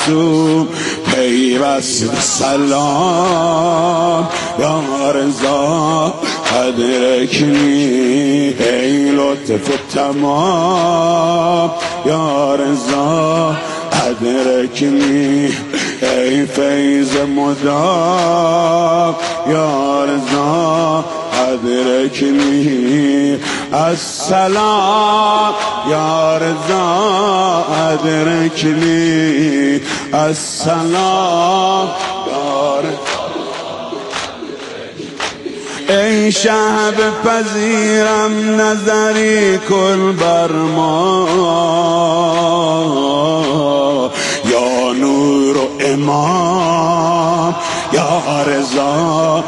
معصوم پیوست سلام یا رضا ادرکنی ای لطف تمام یا رضا ادرکنی ای فیض مدام یا رضا ادرکنی السلام یا رضا ادرکنی السلام یا رضا ای شهب پذیرم نظری کن بر ما یا نور و امام یا رضا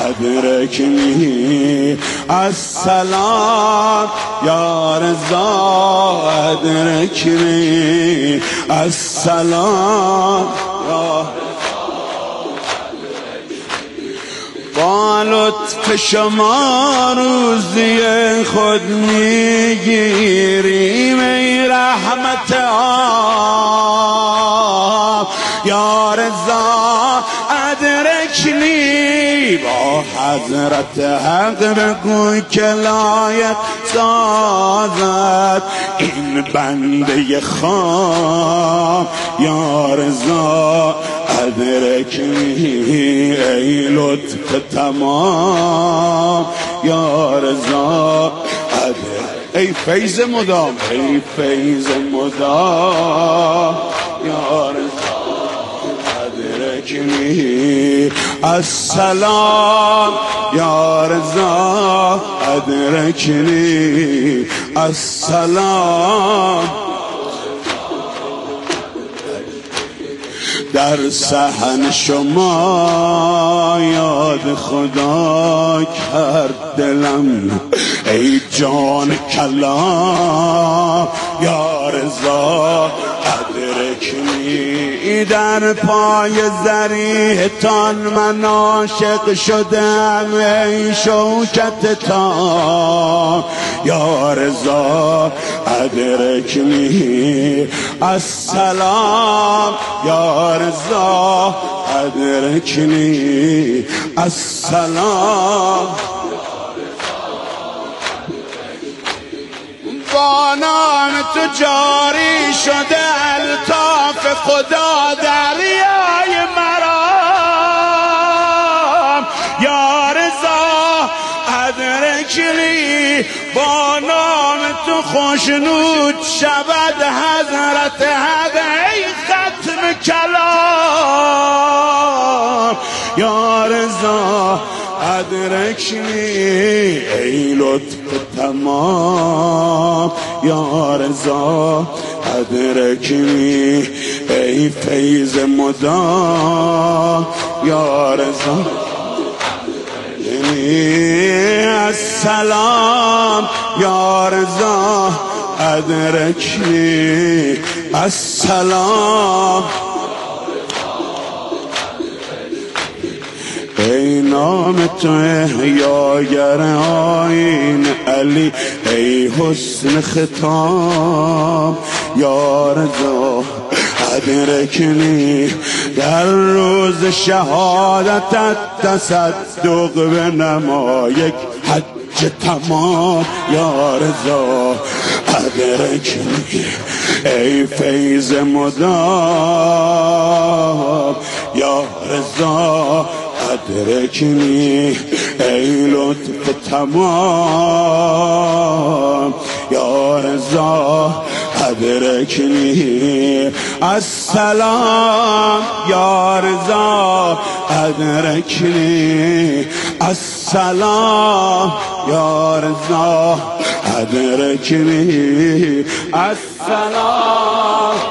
ادرکنی السلام یا رضا ادرکنی السلام یا با لطف شما روزی خود میگیریم ای رحمت عام یا رضا ادرکنی با حضرت حق بگو که لایق سازد این بنده خام یا رضا ادرکنی ای لطف تمام یا رضا ای فیض مدام ای فیض مدام یا رضا ادرکنی السلام یا رضا ادرکنی السلام در صحن شما یاد خدا کرد دلم ای جان کلام یا رضا ادرکنی در پای ذریحتان من عاشق شدم ای شوکت تام یا رضا ادرکنی السلام یا رضا ادرکنی السلام با نام تو جاری شده الطاف خدا دریای مرام یا رضا ادرکنی با نام تو خوشنود شود حضرت حق ای ختم کلام یا رضا ادرکنی ای لطف تمام یا رضا ادرکنی ای فیض مدام یا رضا السلام یا رضا ادرکنی السلام ای نام تو احیاگر آیین علی ای حسن ختام یا رضا ادرکنی در روز شهادتت تصدق به نما یک حج تمام یا رضا ادرکنی ای فیض مدام یا رضا ادرکنی ای لطف تمام یا رضا ادرکنی السلام یا رضا ادرکنی السلام یا رضا ادرکنی السلام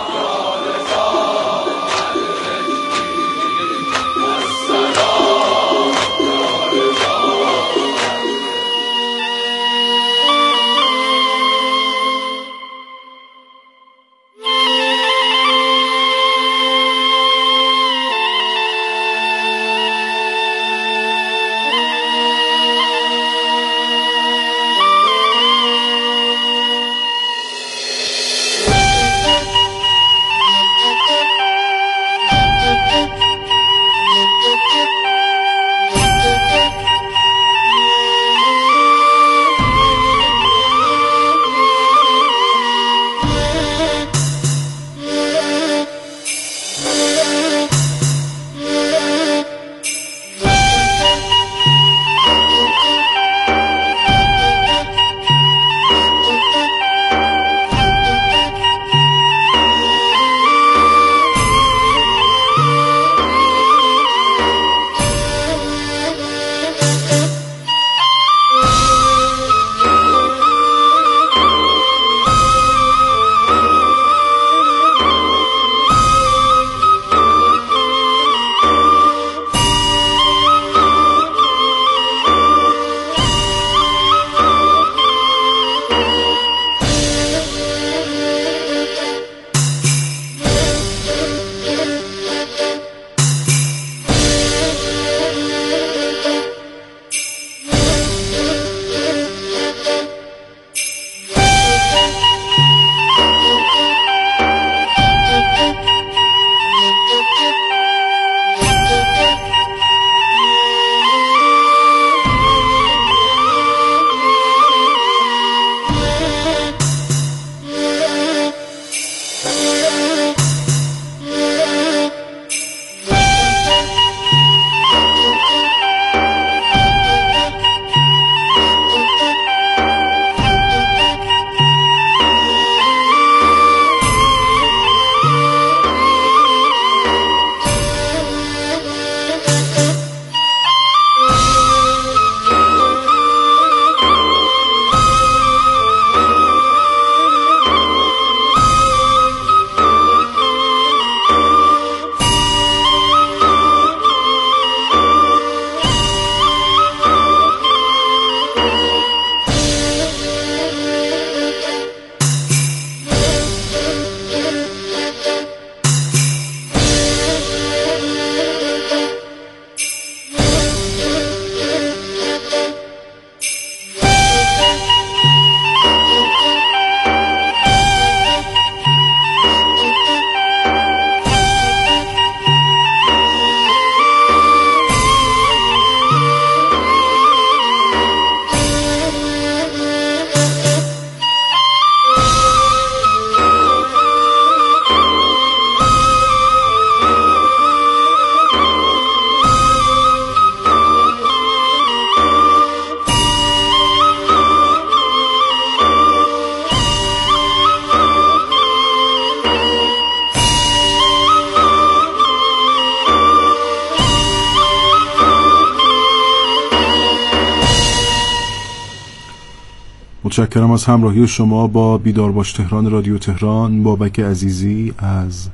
متشکرم از همراهی شما با بیدار باش تهران رادیو تهران. بابک عزیزی از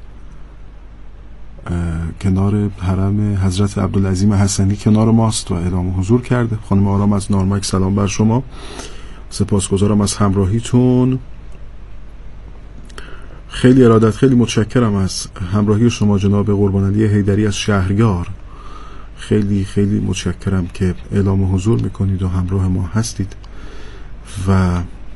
کنار حرم حضرت عبدالعظیم حسنی کنار ماست و اعلام حضور کرده. خانم آرام از نارمک سلام بر شما، سپاسگزارم از همراهیتون. خیلی ارادت، خیلی متشکرم از همراهی شما جناب قربان علی حیدری از شهریار. خیلی خیلی متشکرم که اعلام حضور میکنید و همراه ما هستید و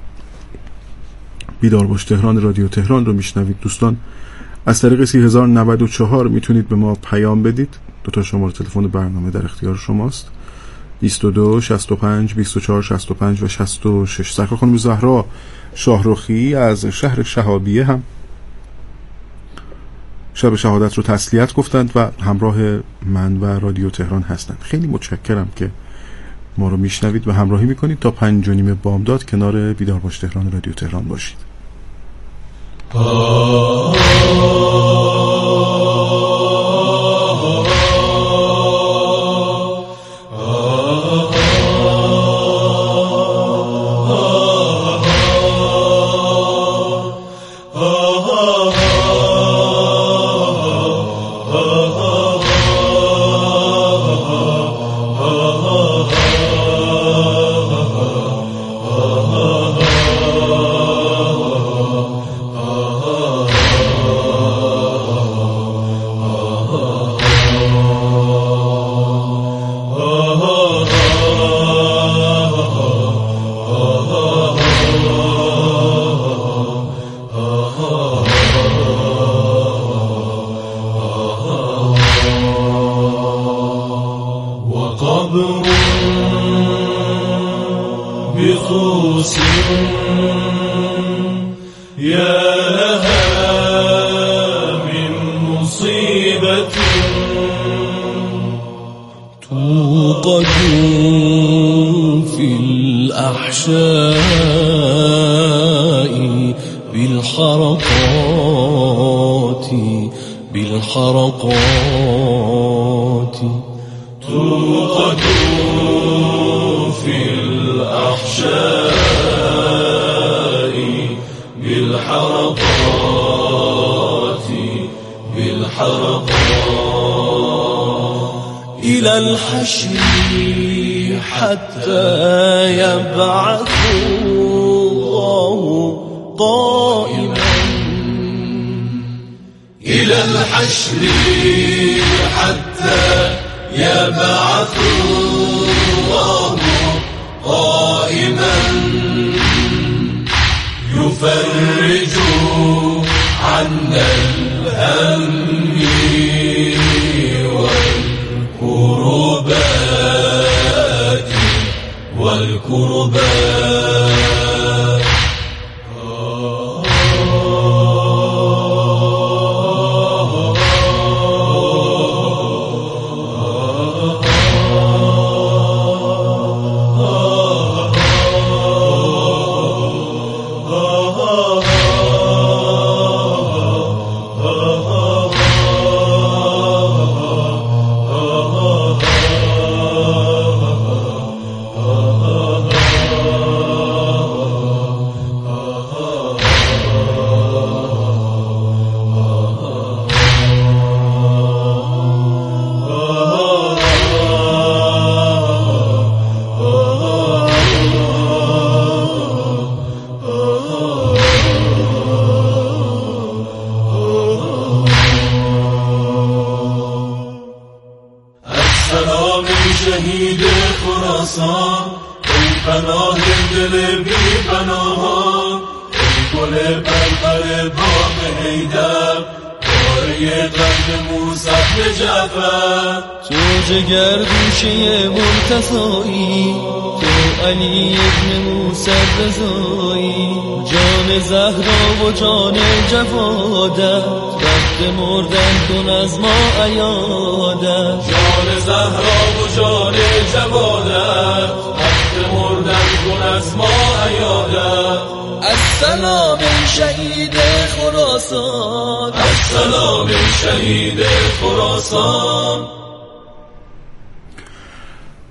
بیدار باش تهران رادیو تهران رو میشنوید. دوستان از طریق 3094 میتونید به ما پیام بدید. 2 شماره تلفن برنامه در اختیار شماست، 22 65 24 65 و 66. سرکار خانم زهرا شاهرخی از شهر شهابیه هم شب شهادت رو تسلیت گفتند و همراه من و رادیو تهران هستند. خیلی متشکرم که ما رو میشنوید و همراهی میکنید. تا 5:30 بامداد کنار بیدار باش تهران رادیو تهران باشید.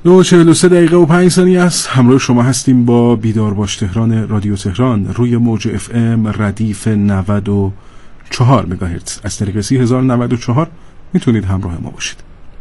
43 دقیقه و 5 ثانیه است. همراه شما هستیم با بیدار باش تهران رادیو تهران روی موج اف ام ردیف 94 مگاهرتز. از طریق 3094 میتونید همراه ما باشید.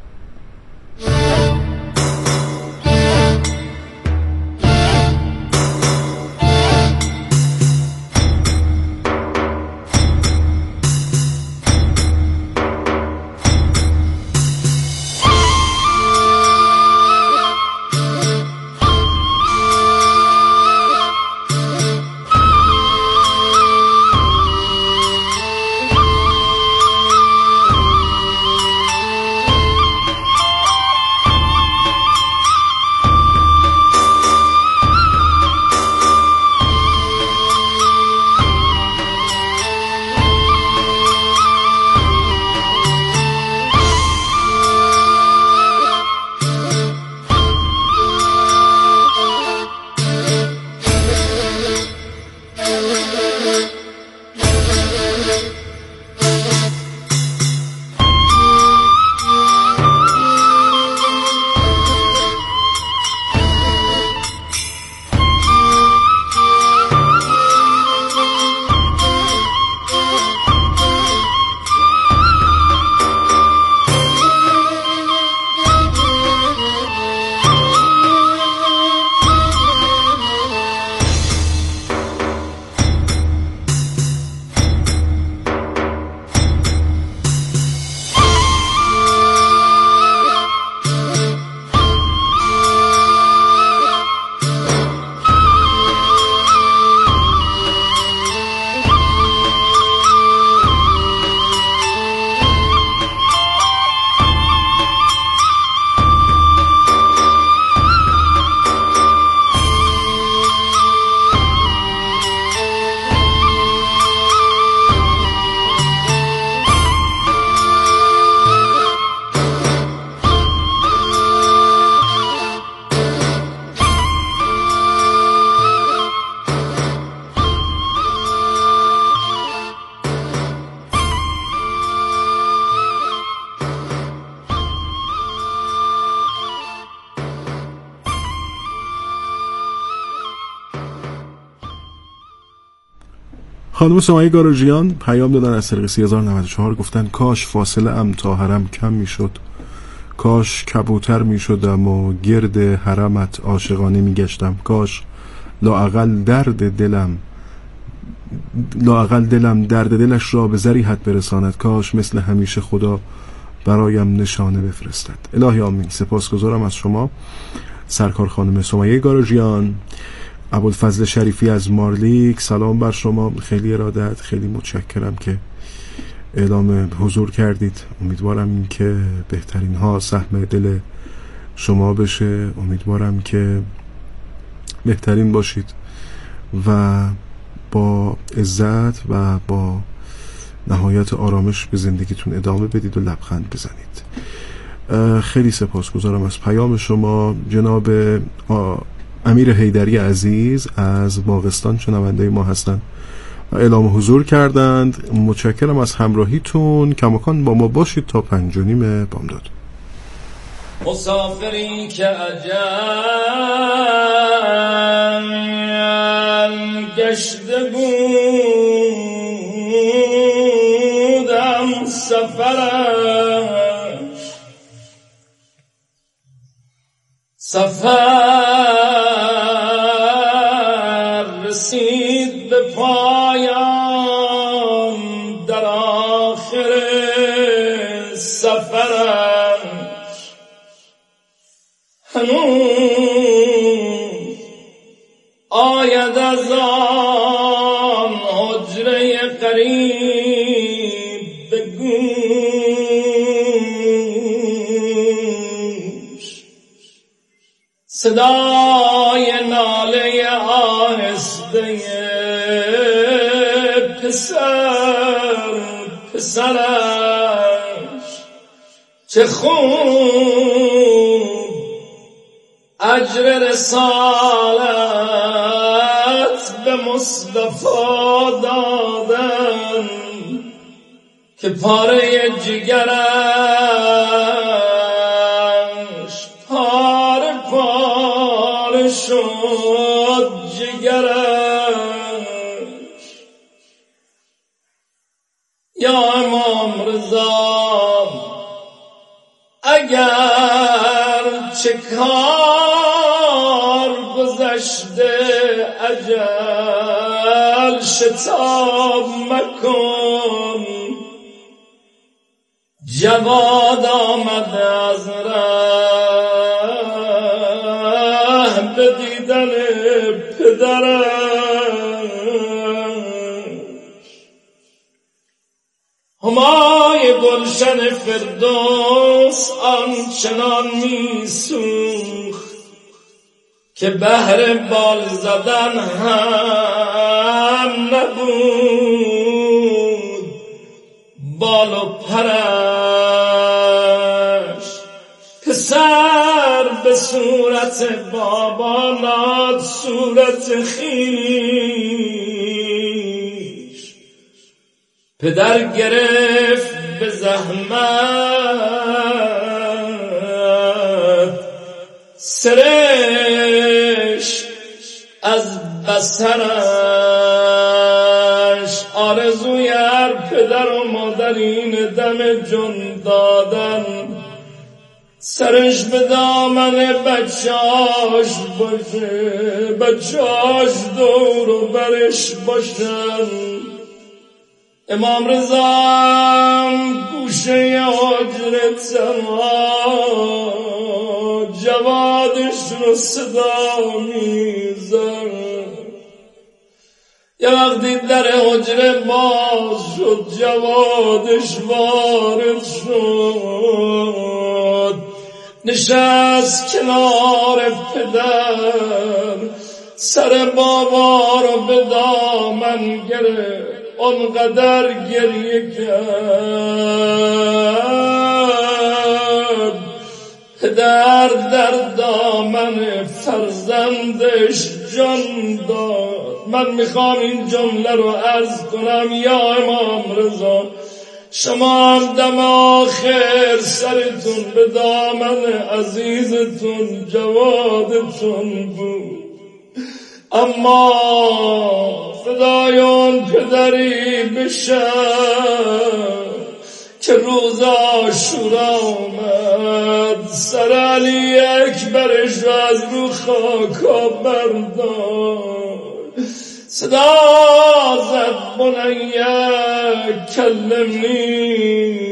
خانم سمیه گاراژیان پیام دادن از طریق 3094. گفتن کاش فاصله ام تا حرم کم میشد، کاش کبوتر میشدم و گرد حرمت عاشقانه میگشتم، کاش لااقل دلم درد دلش را به ذریحت برساند، کاش مثل همیشه خدا برایم نشانه بفرستد. الهی آمین. سپاسگزارم از شما سرکار خانم سمیه گاراژیان. ابوالفضل شریفی از مارلیک، سلام بر شما، خیلی ارادت، خیلی متشکرم که اعلام حضور کردید. امیدوارم که بهترین ها سهم دل شما بشه، امیدوارم که بهترین باشید و با عزت و با نهایت آرامش به زندگیتون ادامه بدید و لبخند بزنید. خیلی سپاسگزارم از پیام شما. جناب امیر حیدری عزیز از باغستان شنونده ما هستند و اعلام حضور کردند. متشکرم از همراهیتون. کماکان با ما باشید تا 5:30 بامداد. مسافری که اجل گشته بودم سفر رسید به پایان، در آخر سفرش هنوز آید از آن حجره قریب به گوش صدای ناله آهسته پسرش. چه خوب اجر رسالت به مصطفی دادن که پاره جگرش پاره اگر چه کار گذشته اجل شتاب مکن. جواد آمده از ره به دیدن پدرش. همای گلشن فردوس آنچنان می سوخت که بهر بال زدن هم نبود بال و پرش. پسر به صورت بابا ناد صورت خویش. پدر گرفت به زحمت سرش از بسرش. آرزوی هر پدر و مادر این دم جون دادن سرش به دامن بچه‌اش باشه، بچه‌اش دور و برش باشن. امام رضا گوشه حجر تنها جوادش رو صدا میزن. یه وقتی در حجره باز شد جوادش وارد شد، نشست کنار پدر، سر بابا رو به دامن گرفت، اونقدر گریه کرد. پدر در دامن فرزندش جان داد. من میخوام این جمله رو عرض کنم یا امام رضا، شما هم دم آخر سرتون به دامن عزیزتون جوادتون بود، اما فدای اون پدری بشم که روز عاشورا اومد سر علی اکبرش رو از رو خاکا بردار. صدا زد بنیه کلمنی،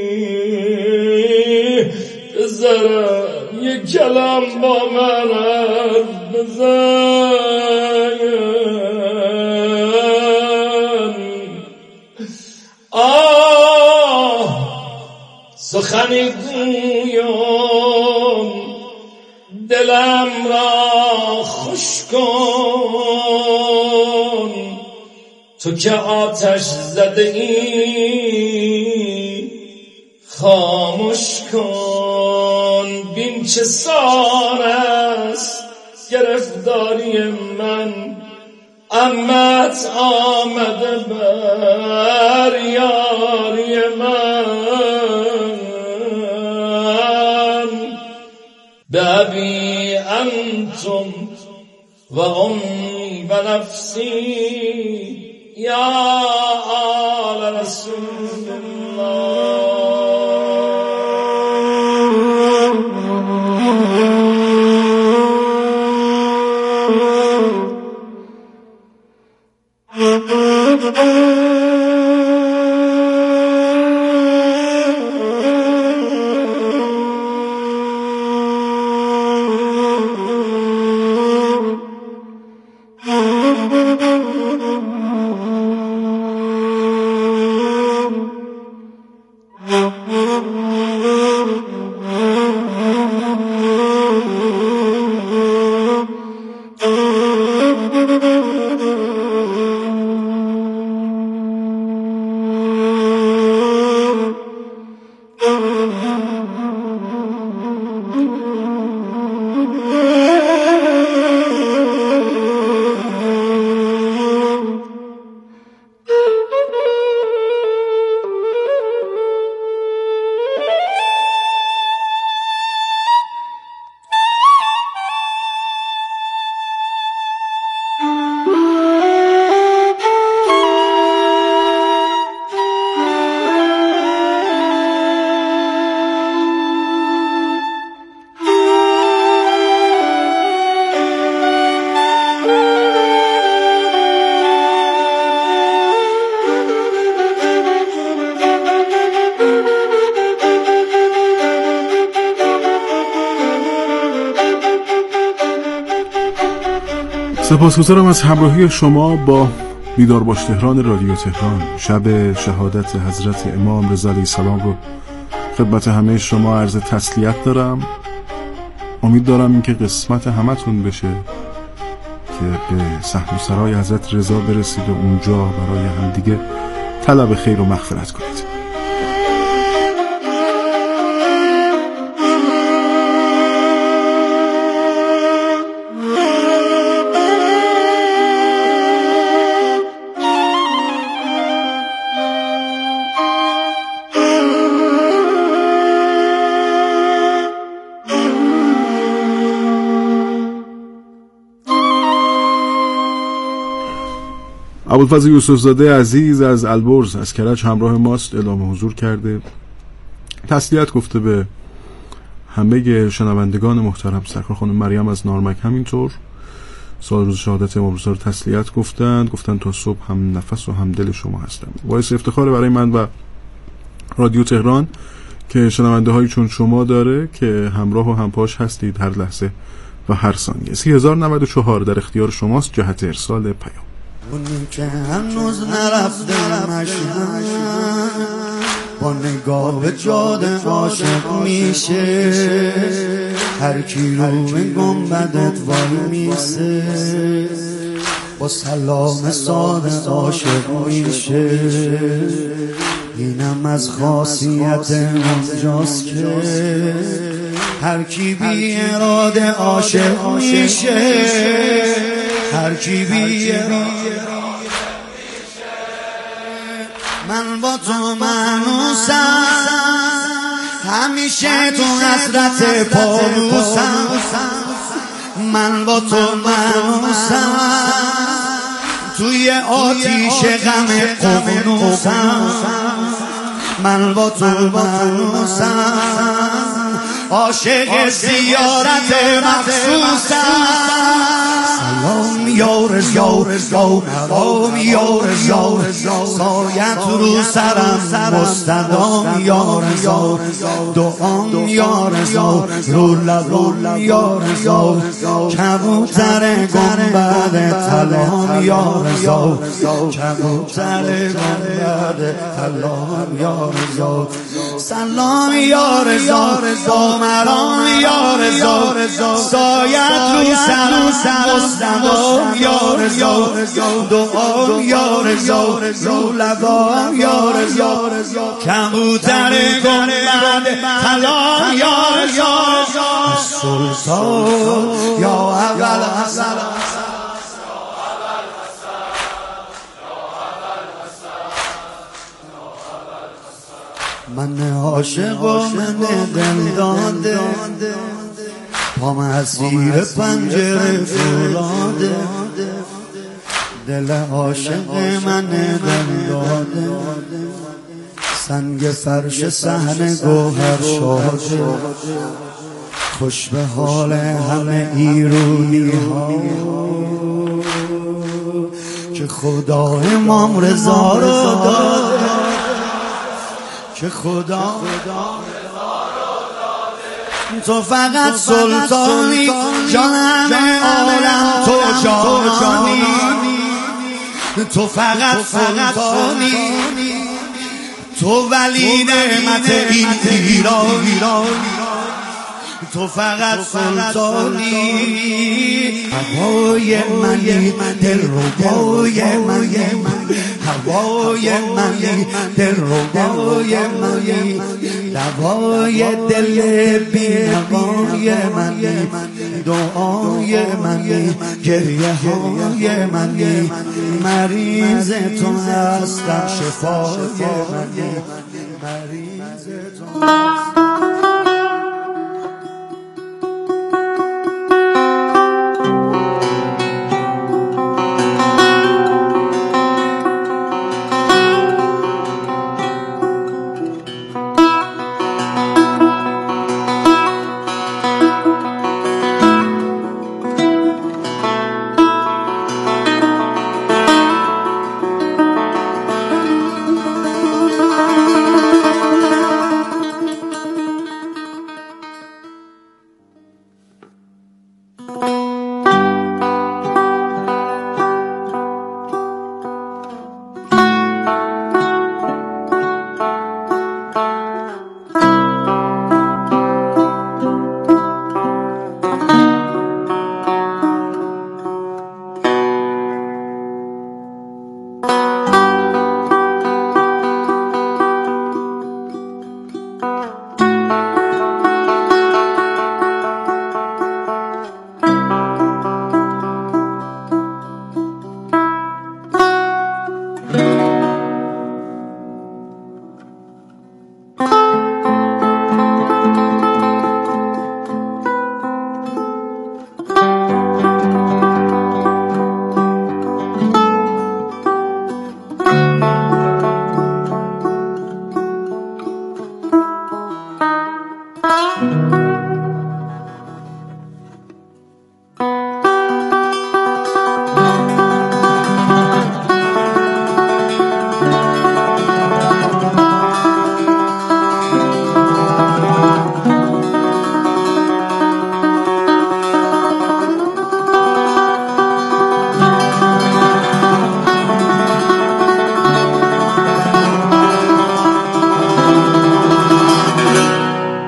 بذارم یک کلام با من حرف بزن. سخنی گویم دلم را خوش کن، تو که آتش زده ای خاموش کن. بین چه سان است گرفتاری من، امت آمده بر یاری من. بابی انتم و امی و نفسی یا آل رسول الله. سپاسگزارم از همراهی شما با بیدار باش تهران رادیو تهران. شب شهادت حضرت امام رضا علیه السلام رو خدمت همه شما عرض تسلیت دارم. امید دارم اینکه قسمت همتون بشه که به صحن سرای حضرت رضا برسید و اونجا برای همدیگه طلب خیر و مغفرت کنید. ابوالفضل یوسفزاده عزیز از البرز از کرج همراه ماست، اعلام حضور کرده، تسلیت گفته به همه شنوندگان محترم. سرکار خانم مریم از نارمک همینطور سال روز شهادت امام رضا رو تسلیت گفتن تا صبح هم نفس و هم دل شما هستم. باعث افتخار برای من و رادیو تهران که شنونده هایی چون شما داره که همراه و همپاش هستید هر لحظه و هر ثانیه. 3094 در اختیار شماست جهت ارسال پیام. اونی که هنوز نرفته مشهد با نگاه به جاده عاشق میشه، هر کی رو به گنبدت وای میسه با سلام ساده عاشق میشه. اینم از خاصیت اونجاست که هر کی بی اراده عاشق میشه، هر کی بی اراده. من با تو منوسم همیشه تو حسرت پالوسم، من با تو منوسم توی آتیش غم ققنوسم، من با تو منوسم عاشق زیارت مخصوصم. سلام یا رضا، سلام یا رضا، سایت رو سرم مستدام یا رضا، دعام یا رضا، رو لبام یا رضا، کبوتر گنبد طلام یا رضا، کبوتر گنبد طلام یا رضا. سلام یا رضا، با مرام یا رضا، سایت رو سرم مستدام یا رضا، دعام یا رضا، رو لبام یا رضا، کبوتر گنبد طلام یا رضا. سلطان یا اول حسن، من عاشق و من دل داده، پام اسیر پنجره فولاده، دل عاشق من دل داده، سنگ فرش صحن گوهر شاده، خوش به حال همه ایرونی ها که خدا امام رضا رو داده، که خدا تو فقط سلطانی، جان همه عالم تو جانانی، تو فقط سلطانی، تو ولی نعمت این ایران، تو فقط سلطانی. هوای منی دل ربای منی، هوای منی دل ربای منی، دوای دل بی‌نوای منی، دعای منی، گریه های منی، مریض تو هستم شفای منی، مریض تو